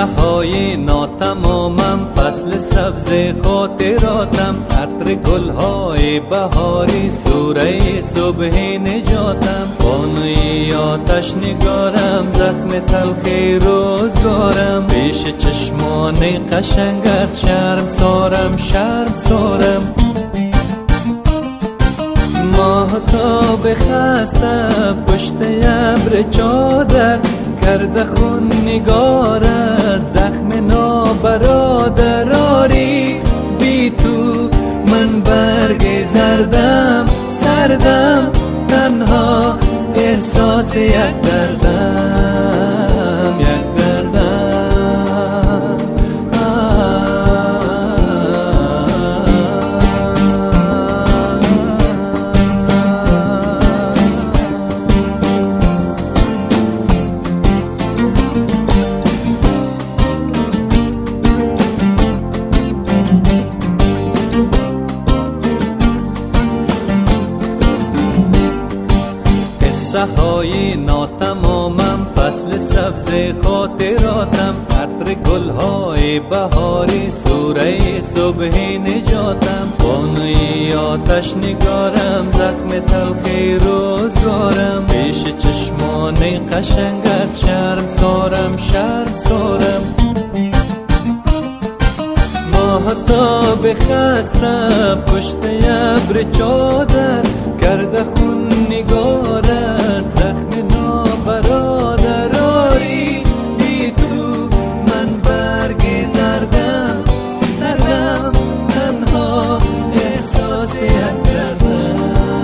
های ناتمامم، فصل سبز خاطراتم، عطر گلهای بهاری، سوره صبح نجاتم، بانوی آتش نگارم، زخم تلخ روزگارم، پیش چشمان قشنگت شرم سارم. ماهتاب خسته پشت ابر چادر، کرده خون نگارت زخم نابرادراری. بی تو من برگ زردم، سردم، تنها احساس یک دردم. های ناتمامم، فصل سبز خاطراتم، عطر گلهای بهاری، سوره صبح نجاتم، بانوی آتش نگارم، زخم تلخ روزگارم، پیش چشمان قشنگت شرم سارم. ماهتاب خسته پشت ابر چادر، کرده خون نگارت زخم نابرادراری. بی تو من برگ زردم، سردم، تنها احساس یک دردم.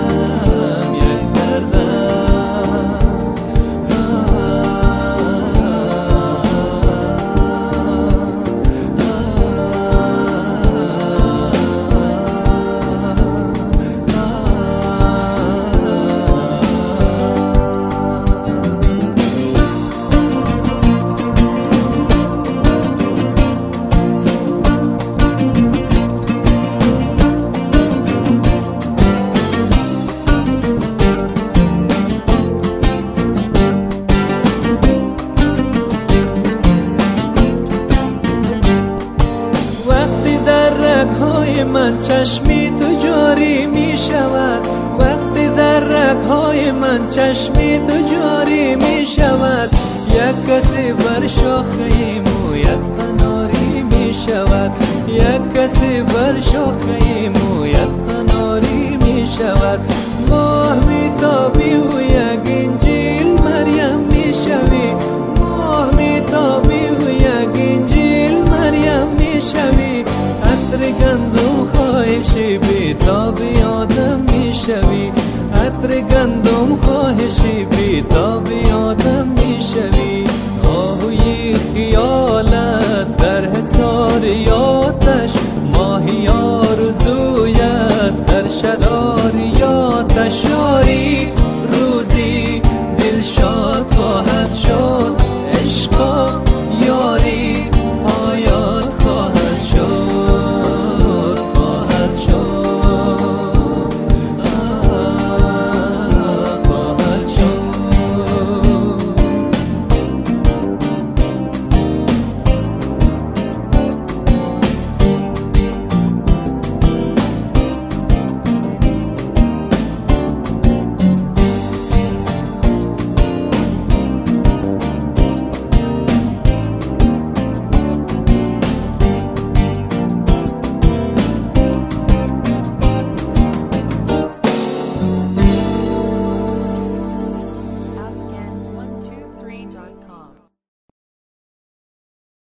من چشمی تو جاری می شود، وقتی در رگ‌های من چشمی تو جاری می شود، یک کسی بر شاخه مویت قناری می شود، یک کسی بر شاخه مویت قناری می شود. ماه می تابی و یک انجیل مریم می شوی، ماه می تابی و یک انجیل مریم می شوی. عطر گندم خواهشی بی تابی آدم می شوی، عطر گندم خواهشی بی تابی آدم می شوی. آهوی خیالت در حصار یادش، ماهی آرزویت در شرار یادش.